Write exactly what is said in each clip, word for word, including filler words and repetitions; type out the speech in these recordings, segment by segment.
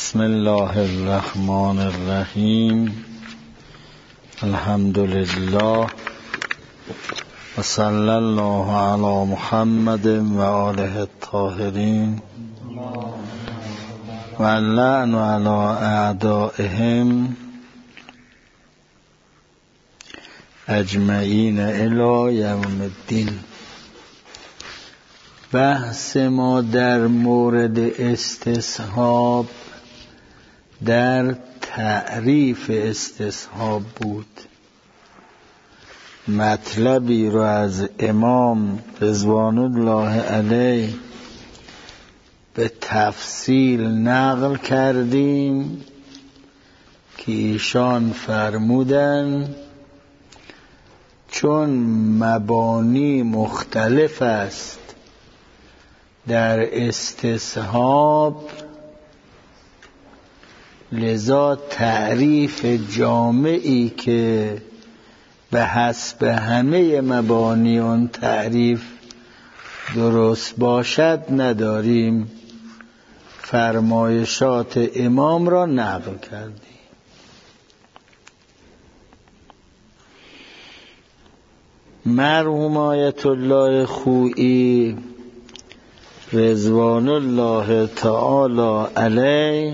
بسم الله الرحمن الرحیم. الحمد لله و صلی الله علی محمد و آله الطاهرین و اللعن علی اعدائهم اجمعین الی یوم الدین. بحث ما در مورد استصحاب در تعریف استصحاب بود. مطلبی رو از امام رضوان الله علیه به تفصیل نقل کردیم که ایشان فرمودن چون مبانی مختلف است در استصحاب، لذا تعریف جامعی که به حسب همه مبانی اون تعریف درست باشد نداریم. فرمایشات امام را نقل کردیم. مرحوم آیت الله خویی رضوان الله تعالی علیه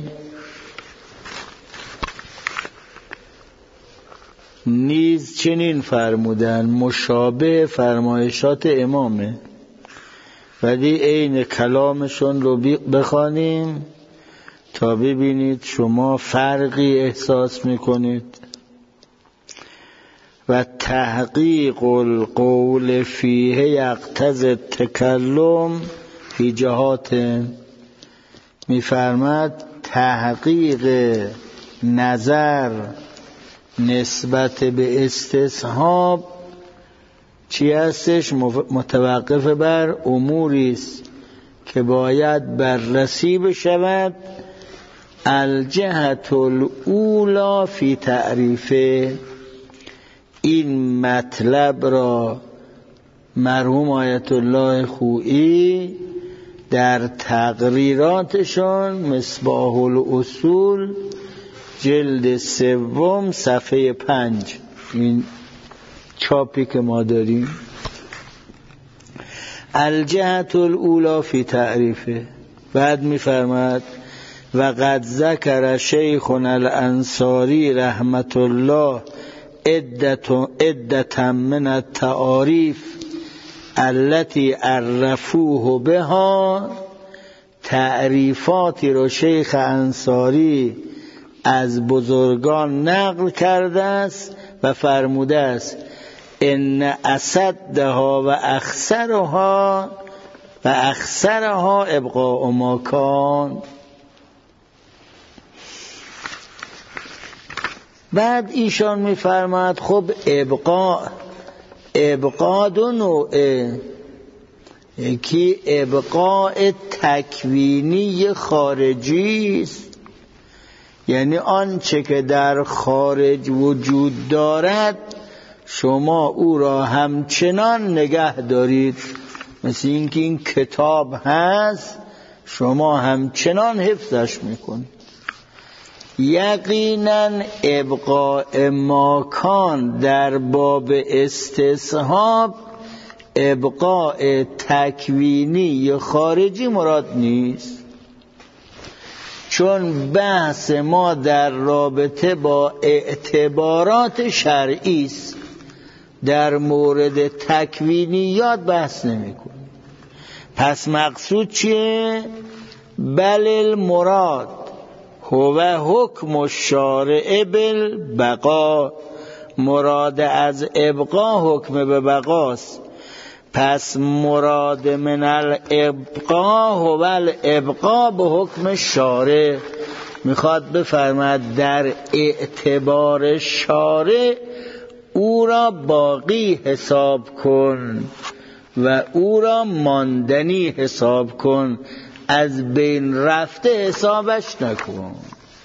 نیز چنین فرمودن، مشابه فرمایشات امامه، ولی عین کلامشون رو بخوانیم تا ببینید شما فرقی احساس میکنید. و تحقیق القول فیه یقتضی التکلم فی جهات، میفرماد تحقیق نظر نسبت به استصحاب چی هستش؟ متوقف بر اموری است که باید بررسی بشود. الجهت الاولی فی تعریفه، این مطلب را مرحوم آیت الله خویی در تقریراتشون مصباح الاصول جلد سوم صفحه پنج، این چاپی که ما داریم، الجهت الاولی فی تعریفه، بعد میفرماد و قد ذکر شیخنا الانصاری رحمت الله عدة من التعاریف التي عرفوه بها، تعریفاتی رو شیخ انصاری از بزرگان نقل کرده است و فرموده است ان اسدها و اخسرها و اخسرها ابقاء ما کان. بعد ایشان میفرماد خب ابقاء ابقاء دو نوعه، یکی ابقاء تکوینی خارجی است، یعنی آنچه که در خارج وجود دارد شما او را همچنان نگه دارید، مثل اینکه این کتاب هست شما همچنان حفظش میکنید. یقینا ابقاء ماکان در باب استصحاب ابقاء تکوینی خارجی مراد نیست، چون بحث ما در رابطه با اعتبارات شرعی است، در مورد تکوینیات بحث نمی‌کنیم. پس مقصود چیه؟ بل المراد هو حکم الشارع بالبقاء، مراد از ابقا حکم به بقاست. پس مراد من الابقا هو الابقا به حکم شارع، میخواد بفرماد در اعتبار شارع او را باقی حساب کن و او را ماندنی حساب کن، از بین رفته حسابش نکن.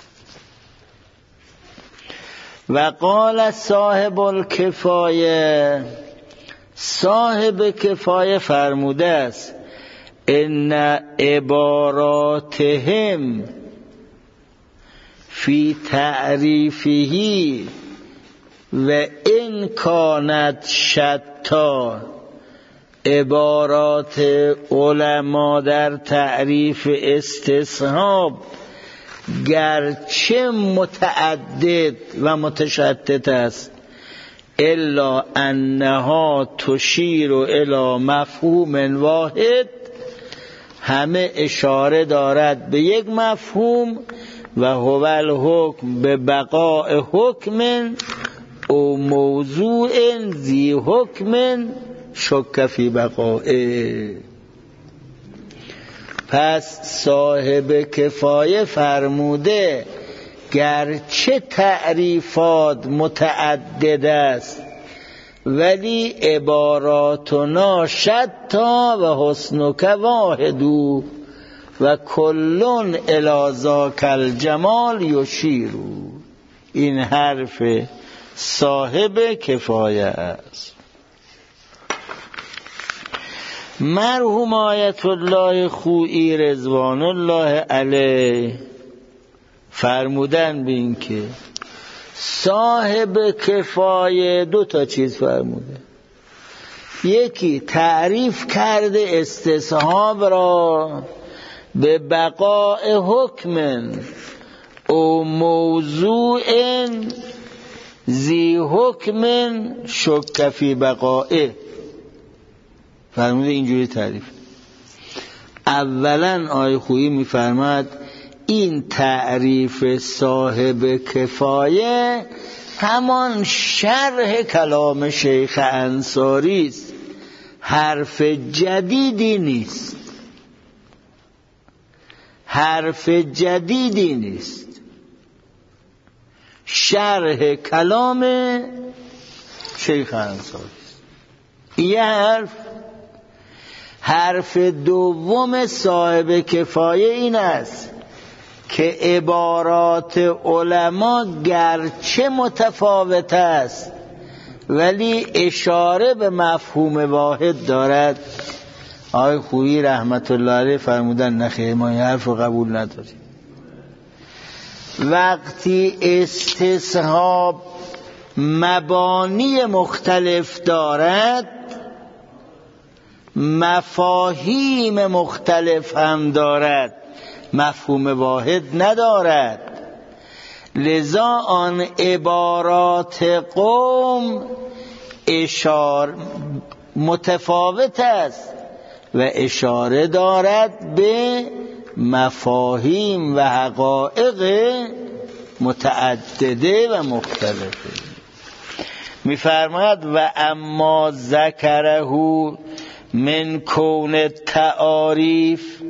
و قال صاحب الکفایه، صاحب کفایه فرموده است ان عباراتهم فی تعریفهی و این کانت شتا. عبارات علما در تعریف استصحاب گرچه متعدد و متشتت است، الا انها تشیر الی مفهوم واحد، همه اشاره دارد به یک مفهوم و هو الحکم به بقاء حکم او موضوع ذی حکم شک فی بقائه. پس صاحب کفایه فرموده گرچه تعریفات متعدد است ولی عباراتنا شتا و حسنک واحدو و کلون الی ذاک الجمال یشیرو. این حرف صاحب کفایه است. مرحوم آیت الله خویی رضوان الله علیه فرمودن به این که صاحب کفایه دو تا چیز فرموده. یکی تعریف کرده استصحاب را به بقاء حکم او موضوع ذی حکم شک فی بقائه. فرموده اینجوری تعریف. اولا آیه خویی میفرماد این تعریف صاحب کفایه همان شرح کلام شیخ انصاری است، حرف جدیدی نیست، حرف جدیدی نیست، شرح کلام شیخ انصاری است. یه حرف. حرف دوم صاحب کفایه این است که عبارات علما گرچه متفاوت است ولی اشاره به مفهوم واحد دارد. آقای خویی رحمت الله علیه فرمودن نخیر، ما این حرف رو قبول نداریم. وقتی استصحاب مبانی مختلف دارد مفاهیم مختلف هم دارد، مفهوم واحد ندارد. لذا آن عبارات قوم اشاره متفاوت است و اشاره دارد به مفاهیم و حقایق متعدده و مختلفه. می‌فرماید و اما ذکره من کون تعاریف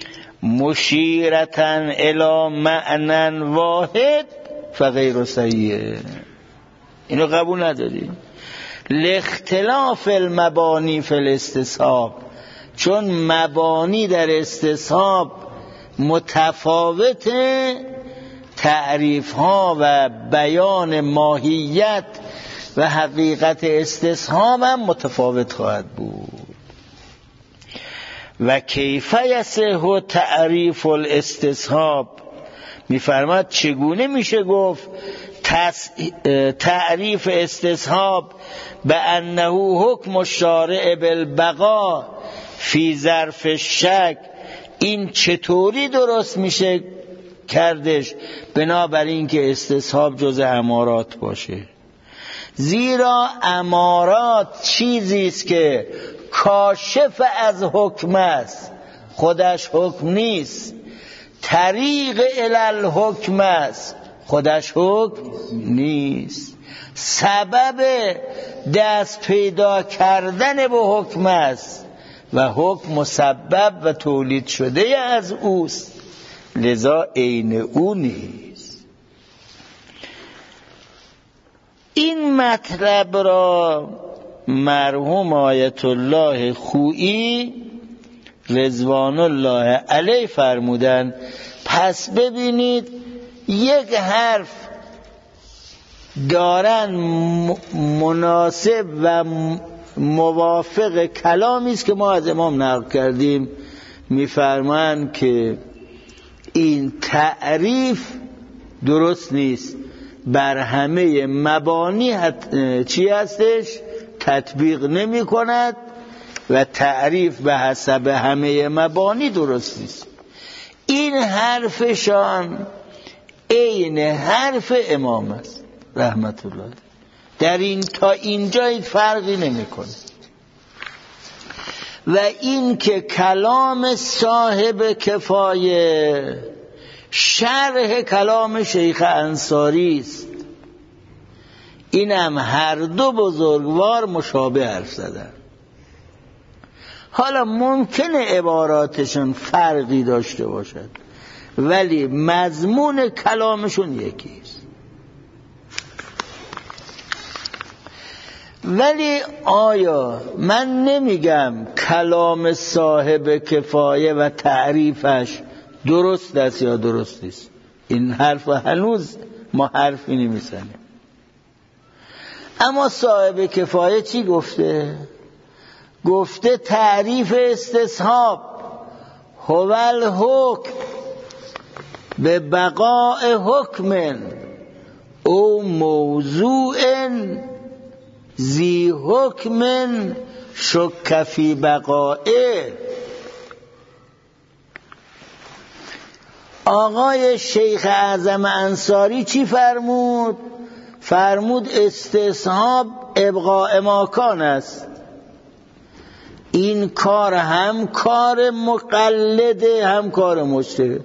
مشیرتن الی معنی واحد فغیر صحیح. اینو قبول نداریم. لاختلاف المبانی فی الاستصحاب، چون مبانی در استصحاب متفاوته، تعریف ها و بیان ماهیت و حقیقت استصحاب هم متفاوت خواهد بود. و کیف یصح تعریف الاستصحاب، میفرماد چگونه میشه گفت تعریف استصحاب به انه حکم الشارع بالبقاء فی ظرف الشک، این چطوری درست میشه کردش بنابراین که استصحاب جز امارات باشه؟ زیرا امارات چیزی است که کاشف از حکم است، خودش حکم نیست. طریق الی الحکم است، خودش حکم نیست. سبب دست پیدا کردن به حکم است و حکم مسبب و تولید شده از اوست، لذا عین او نیست. این مطلب را مرحوم آیت الله خویی رضوان الله علیه فرمودن. پس ببینید یک حرف دارن مناسب و موافق کلامی است که ما از امام نقل کردیم. میفرمایند که این تعریف درست نیست، بر همه مبانی حت... چی هستش؟ تطبیق نمی کند و تعریف به حسب همه مبانی درست نیست. این حرفشان عین حرف امام است رحمت الله، در این تا اینجا هیچ فرقی نمی کنه. و این که کلام صاحب کفایه شرح کلام شیخ انصاری است، اینم هر دو بزرگوار مشابه حرف زدن. حالا ممکنه عباراتشون فرقی داشته باشد ولی مضمون کلامشون یکیست. ولی آیا من نمیگم کلام صاحب کفایه و تعریفش درست است یا درست نیست، این حرف هنوز ما حرفی نمیزنیم. اما صاحب کفایه چی گفته؟ گفته تعریف استصحاب هو الحکم به بقاء حکم او موضوع ذی حکم شک فی بقائه. آقای شیخ اعظم انصاری چی فرمود؟ فرمود استصحاب ابقاء ماکان است. این کار هم کار مقلده هم کار مجتهد.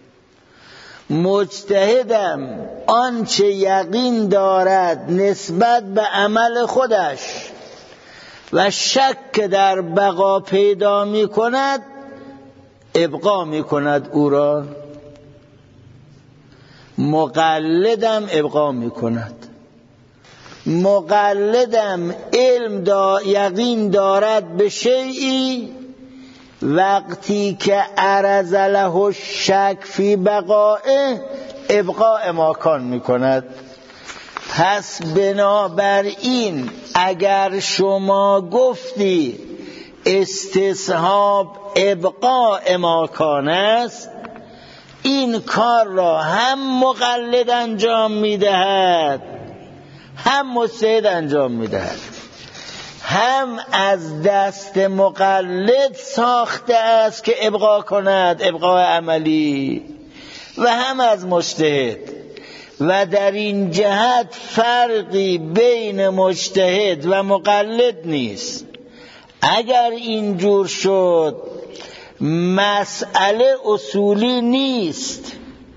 مجتهدم آنچه یقین دارد نسبت به عمل خودش و شک در بقا پیدا می کند ابقا می کند او را. مقلدم ابقا می کند. مقلدم علم دا یقین دارد به شیئی، وقتی که عرض له الشک فی بقائه ابقاء ماکان می کند. پس بنابراین اگر شما گفتی استصحاب ابقاء ماکان است، این کار را هم مقلد انجام می دهد هم مجتهد انجام می دهد. هم از دست مقلد ساخته است که ابقا کند، ابقاء عملی، و هم از مجتهد. و در این جهت فرقی بین مجتهد و مقلد نیست. اگر اینجور شد مسئله اصولی نیست،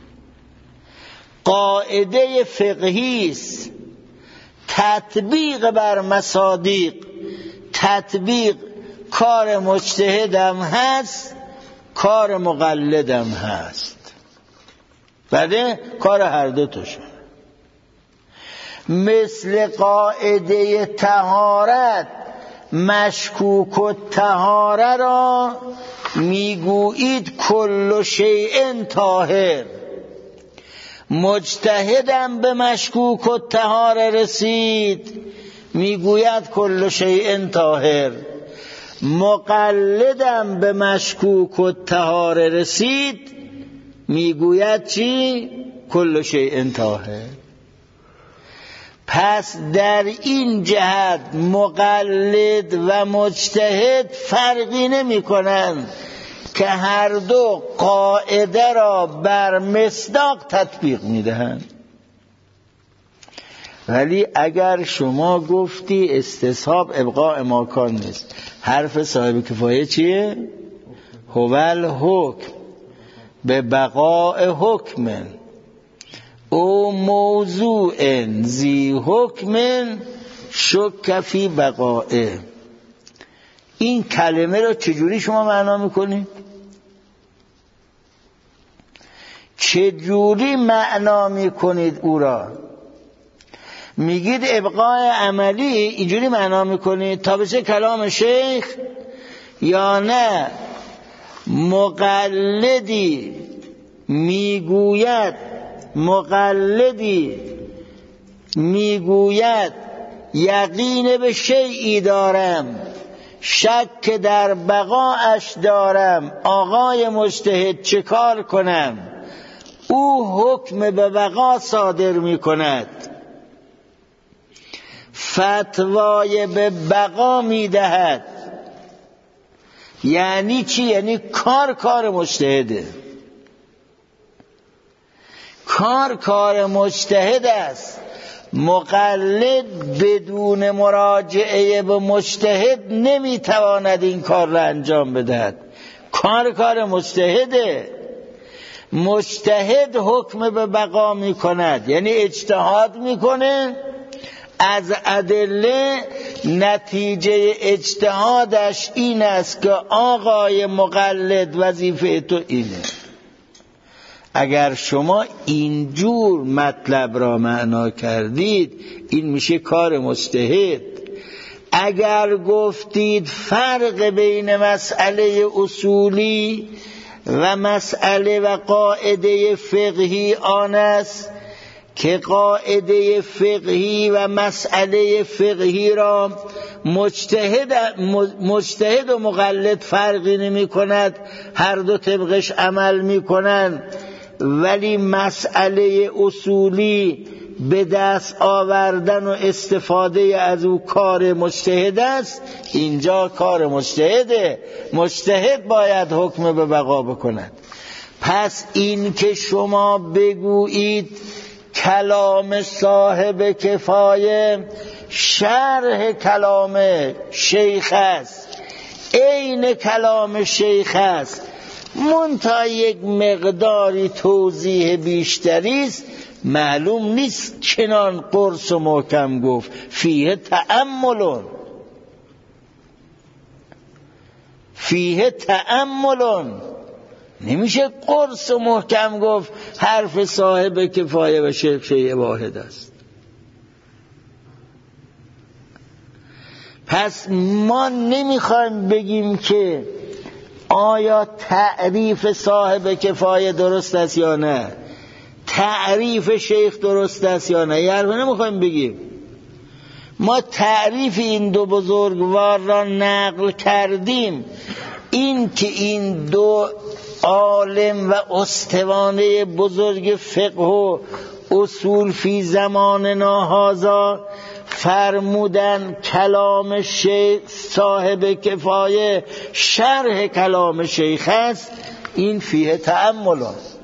قاعده فقهی است، تطبیق بر مصادیق، تطبیق کار مجتهدم هست کار مقلدم هست، بله کار هر دو توشون. مثل قاعده طهارت، مشکوک و طهاره را میگویید کل شیء طاهر. مجتهدم به مشکوک و طهاره رسید میگوید کل شیء طاهر. مقلدم به مشکوک و طهاره رسید میگوید چی؟ کل شیء طاهر. پس در این جهت مقلد و مجتهد فرقی نمی کنند که هر دو قاعده را بر مصداق تطبیق می دهند. ولی اگر شما گفتی استصحاب ابقاء ماکان نیست، حرف صاحب کفایه چیه؟ هو الحکم به بقاء حکم او موضوع ذی حکم شک فی بقائه. این کلمه را چجوری شما معنا میکنید؟ چجوری معنا میکنید او را؟ میگید ابقاء عملی، اینجوری معنا میکنید تا بشه کلام شیخ، یا نه مقلدی میگوید مقلدی میگوید یقین به شیئی دارم، شک در بقاش دارم، آقای مجتهد چه کار کنم؟ او حکم به بقا صادر می کند، فتوای به بقا می دهد. یعنی چی؟ یعنی کار کار مجتهده، کار کار مجتهد است. مقلد بدون مراجعه به مجتهد نمیتواند این کار را انجام بدهد. کار کار مجتهده. مجتهد حکم به بقا می کند، یعنی اجتهاد میکنه، از ادله نتیجه اجتهادش این است که آقای مقلد وظیفه تو اینه. اگر شما اینجور مطلب را معنا کردید این میشه کار مجتهد. اگر گفتید فرق بین مسئله اصولی و مسئله و قاعده فقهی آن است که قاعده فقهی و مسئله فقهی را مجتهد مجتهد و مقلد فرقی نمی کند، هر دو طبقش عمل می کنند، ولی مسئله اصولی به دست آوردن و استفاده از او کار مجتهد است. اینجا کار مجتهده، مجتهد باید حکم به بقا بکند. پس این که شما بگویید کلام صاحب کفایه شرح کلام شیخ است، عین کلام شیخ است، منتها یک مقداری توضیح بیشتری است، معلوم نیست چنان قرص و محکم گفت فیه تأملون فیه تأملون. نمیشه قرص و محکم گفت حرف صاحب کفایه و شیخ شیء واحد است. پس ما نمیخوایم بگیم که آیا تعریف صاحب کفایه درست است یا نه، تعریف شیخ درست است یا نه، یعنی نمیخوایم بگیم. ما تعریف این دو بزرگوار را نقل کردیم، این که این دو عالم و استوانه بزرگ فقه و اصول فی زماننا هذا فرمودن کلام شیخ صاحب کفایه شرح کلام شیخ است، این فیه تأمل است.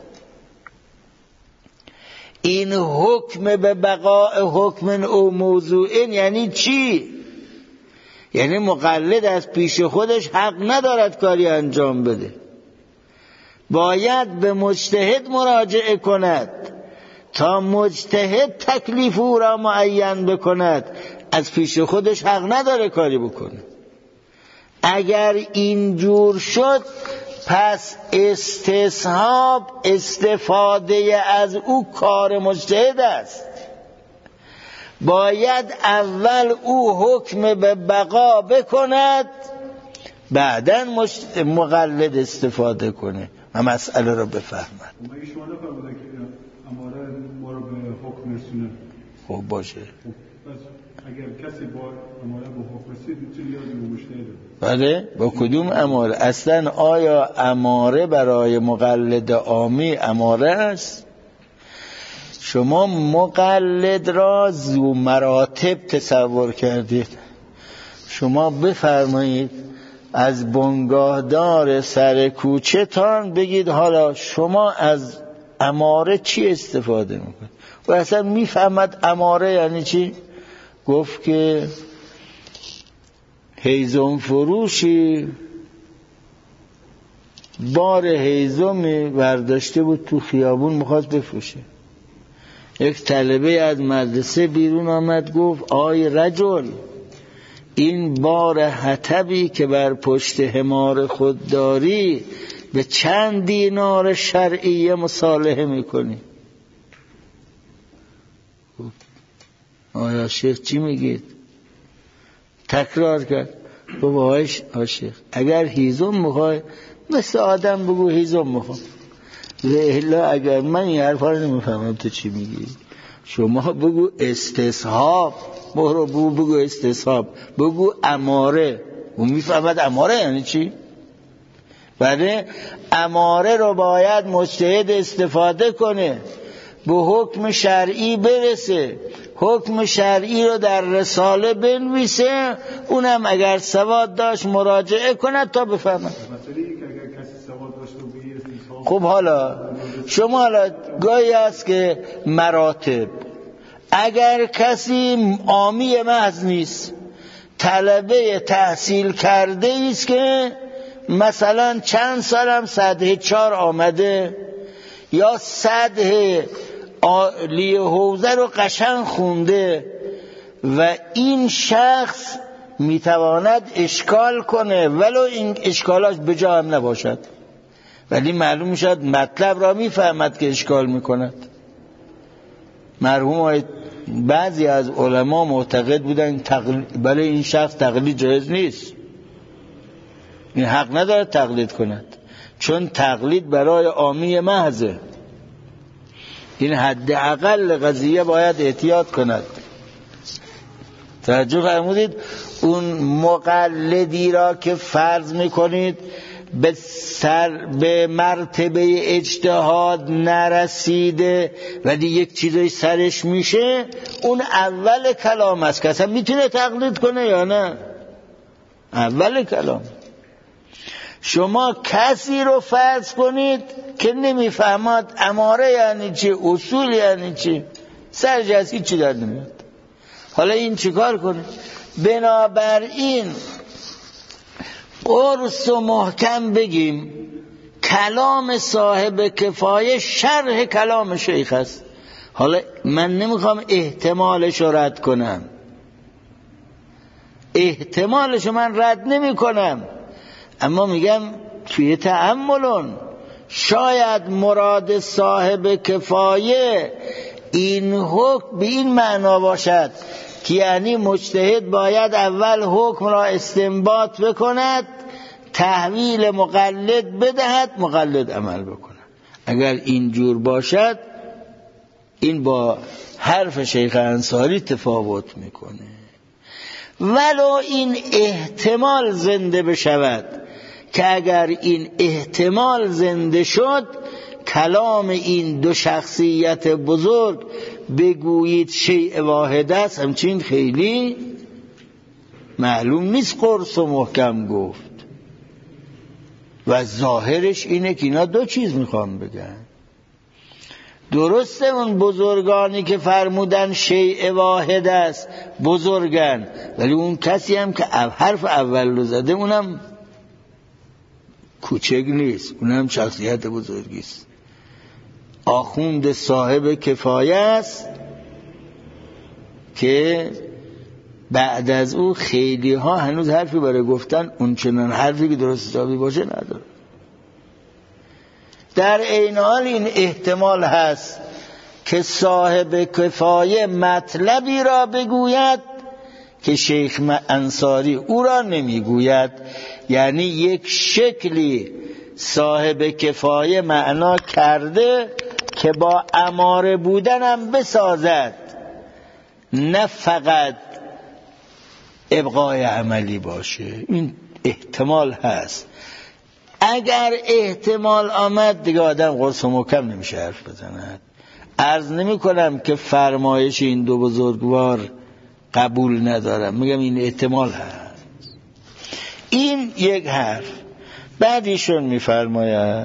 این حکم به بقاء حکم او موضوعین یعنی چی؟ یعنی مقلد از پیش خودش حق ندارد کاری انجام بده، باید به مجتهد مراجعه کند تا مجتهد تکلیف او را معین بکند، از پیش خودش حق نداره کاری بکنه. اگر اینجور شد پس استصحاب استفاده از او کار مجتهد است. باید اول او حکم به بقا بکند، بعداً مقلد استفاده کنه و مسئله رو بفهمد. مگه شما نفرمودن که اماره ما رو به حکم رسونه؟ خب باشه. پس اگر کسی با اماره به حکم رسید میتونه یاد به مجتهد. بله، با کدوم اماره؟ اصلا آیا اماره برای مقلد عامی اماره است؟ شما مقلد را ذو مراتب تصور کردید. شما بفرمایید از بنگاهدار سر کوچه تان بگید حالا شما از اماره چی استفاده میکنید؟ و اصلا میفهمد اماره یعنی چی؟ گفت که هیزم فروشی بار هیزمی برداشته بود تو خیابون میخواست بفروشه. یک طالبه از مدرسه بیرون آمد گفت آی رجل، این بار حطبی که بر پشت حمار خود داری به چند دینار شرعیه مصالحه میکنی؟ آیا شیخ چی میگید؟ تکرار کرد. بابا آی شیخ اگر هیزم میخوای مثل آدم بگو هیزم میخوام، لهلا اگر من این حرفا رو نمیفهمم تو چی میگی، شما بگو استصحاب، برو بگو, بگو استصحاب، بگو اماره. اون میفهمد اماره یعنی چی؟ بله اماره رو باید مجتهد استفاده کنه، به حکم شرعی برسه، حکم شرعی رو در رساله بنویسه، اونم اگر سواد داشت مراجعه کنه تا بفهمه. خب حالا شما حالا گاهی هست که مراتب، اگر کسی عامی محض نیست، طلبه تحصیل کرده است که مثلا چند سالم سطح چار آمده یا سطح عالی حوزه رو قشنگ خونده و این شخص میتواند اشکال کنه ولو این اشکالاش بجا هم نباشد، ولی معلوم میشد مطلب را میفهمد که اشکال میکند. مرحوم بعضی از علما معتقد بودن تقلید، بله این شخص تقلید جایز نیست، این حق نداره تقلید کند، چون تقلید برای عامی محضه، این حد اقل قضیه باید احتیاط کند. توجه فرمودید؟ اون مقلدی را که فرض میکنید به سر به مرتبه اجتهاد نرسیده ولی یک چیزی سرش میشه، اون اول کلام است که اصلا میتونه تقلید کنه یا نه، اول کلام. شما کسی رو فرض کنید که نمیفهمد اماره یعنی چی، اصول یعنی چی، سرش از هیچی در نمیاد. حالا این چیکار کنه؟ بنابراین قرص و محکم بگیم کلام صاحب کفایه شرح کلام شیخ است. حالا من نمیخوام احتمالش رو رد کنم، احتمالش رو من رد نمی کنم، اما میگم توی تأملون شاید مراد صاحب کفایه این حکم به این معنا باشد که یعنی مجتهد باید اول حکم را استنباط بکند، تحویل مقلد بدهد، مقلد عمل بکند. اگر اینجور باشد این با حرف شیخ انصاری تفاوت میکنه. ولو این احتمال زنده بشود که اگر این احتمال زنده شد کلام این دو شخصیت بزرگ بگویید شیء واحد است، همچین خیلی معلوم نیست قرص و محکم گفت و ظاهرش اینه که اینا دو چیز میخوام بگن. درسته اون بزرگانی که فرمودن شیء واحد است بزرگن، ولی اون کسی هم که حرف اول رو زده اونم کوچک نیست، اونم شخصیت بزرگی است. آخوند صاحب کفایه است که بعد از او خیلی ها هنوز حرفی برای گفتن اون چنان حرفی که درست حسابی باشه نداره. در این حال این احتمال هست که صاحب کفایه مطلبی را بگوید که شیخ انصاری او را نمیگوید، یعنی یک شکلی صاحب کفایه معنا کرده که با اماره بودنم بسازد، نه فقط ابقای عملی باشه. این احتمال هست. اگر احتمال آمد دیگه آدم قرص و محکم نمیشه حرف بزند. عرض نمی کنم که فرمایش این دو بزرگوار قبول ندارم، میگم این احتمال هست. این یک حرف. بعدیشون میفرماید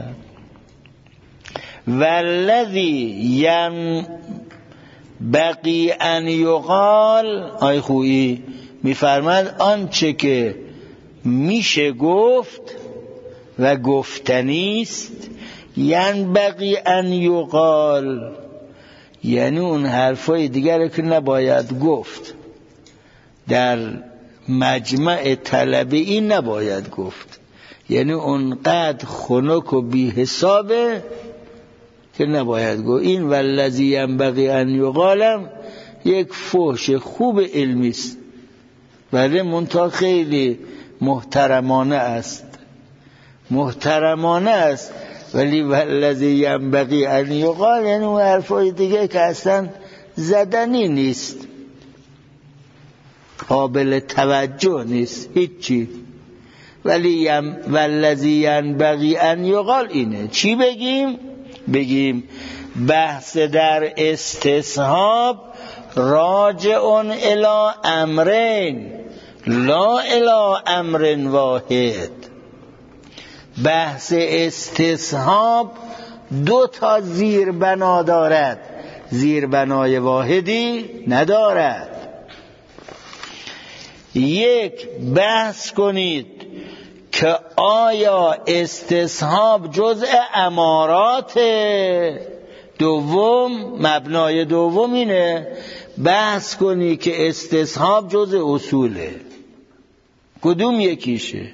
والذی یم بقی ان یقال، آی خویی میفرماید آنچه که میشه گفت و گفتنیست، ین بقی ان یقال، یعنی اون حرفای دیگر که نباید گفت، در مجمع طلبه این نباید گفت، یعنی اونقدر خنک و بی حسابه که نباید گفت. این والذی ینبغی ان یقالم یک فحش خوب علمی است، ولی منتها خیلی محترمانه است، محترمانه است، ولی والذی ینبغی ان یقال یعنی اون حرفای دیگه که اصلا زدنی نیست، قابل توجه نیست هیچی. ولی والذی ینبغی ان یقال اینه. چی بگیم؟ بگیم بحث در استصحاب راجعون الی امرین لا الی امر واحد. بحث استصحاب دو تا زیربنا دارد، زیربنای واحدی ندارد. یک، بحث کنید که آیا استصحاب جزء امارات. دوم، مبنای دوم اینه بحث کنی که استصحاب جزء اصوله. کدوم یکیشه؟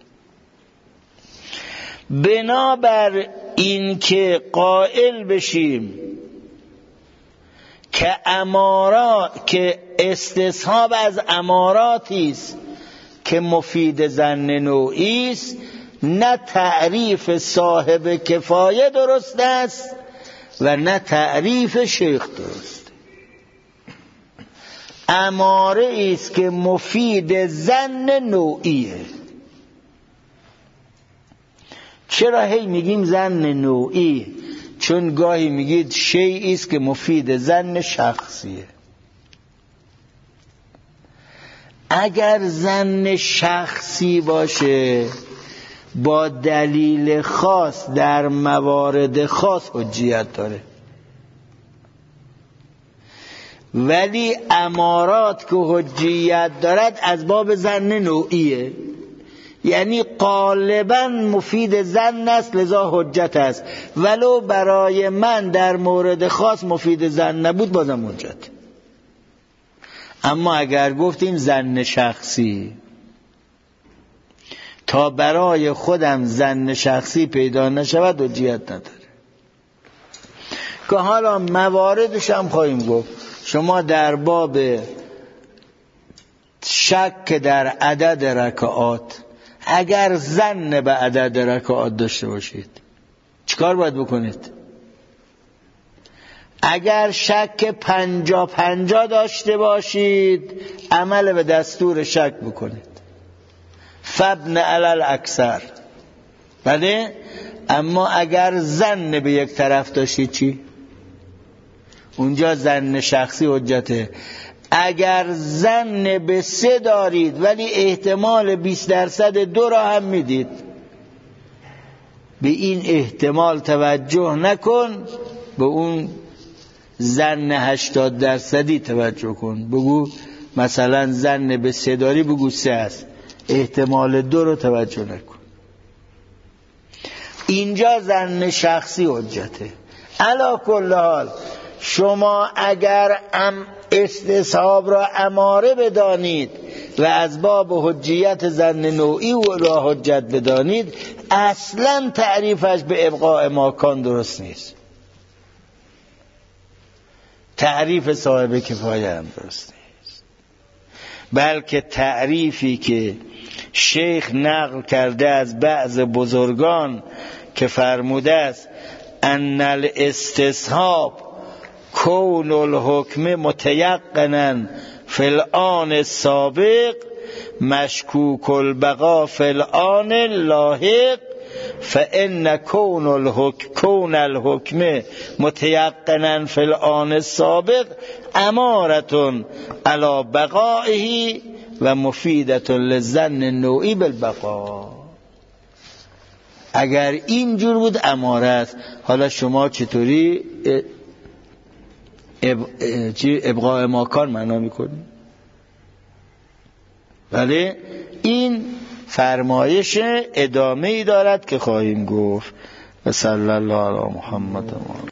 بنابر این که قائل بشیم که امارات، که استصحاب از اماراتی است که مفید ظن نوعی است، نه تعریف صاحب کفایه درست است و نه تعریف شیخ درست. اماره است که مفید ظن نوعیه. چرا هی میگیم ظن نوعی؟ چون گاهی میگید شیئی است که مفید ظن شخصیه. اگر ظن شخصی باشه با دلیل خاص در موارد خاص حجیت داره، ولی امارات که حجیت دارد از باب ظن نوعیه، یعنی غالبا مفید ظن است لذا حجت است، ولو برای من در مورد خاص مفید ظن نبود بازم حجت. اما اگر گفتیم ظن شخصی، تا برای خودم ظن شخصی پیدا نشود حجیت نداره. که حالا مواردش هم خواهیم گفت. شما در باب شک در عدد رکعات اگر ظن به عدد رکعات داشته باشید چیکار باید بکنید؟ اگر شک پنجا پنجا داشته باشید عمل به دستور شک بکنید، فبن علل اکثر. بله، اما اگر ظن به یک طرف داشتید چی؟ اونجا ظن شخصی حجته. اگر ظن به سه دارید ولی احتمال بیست درصد دو را هم میدید، به این احتمال توجه نکن، به اون ظن هشتاد درصدی توجه کن. بگو مثلا ظن به سه داری، بگو سه است، احتمال دو رو توجه نکن. اینجا ظن شخصی حجته. علی کل حال شما اگر ام استصحاب را اماره بدانید و از باب حجیت ظن نوعی و را حجت بدانید، اصلا تعریفش به ابقاء ماکان درست نیست. تعریف صاحب کفایه هم درست نیست، بلکه تعریفی که شیخ نقل کرده از بعض بزرگان که فرموده است ان الاستصحاب کون الحکم متیقنا فی الآن السابق مشکوک البقا فی الآن اللاحق، فإن کون الحکم کون الحکم متیقنا فی الآن السابق امارة علی بقائه و مفیدة للظن النوعی بالبقا. اگر اینجور بود اماره است. حالا شما چطوری اب... ابقاء ماکان معنا میکنی؟ ولی این فرمایش ادامه ای دارد که خواهیم گفت. و صلی الله علی محمد.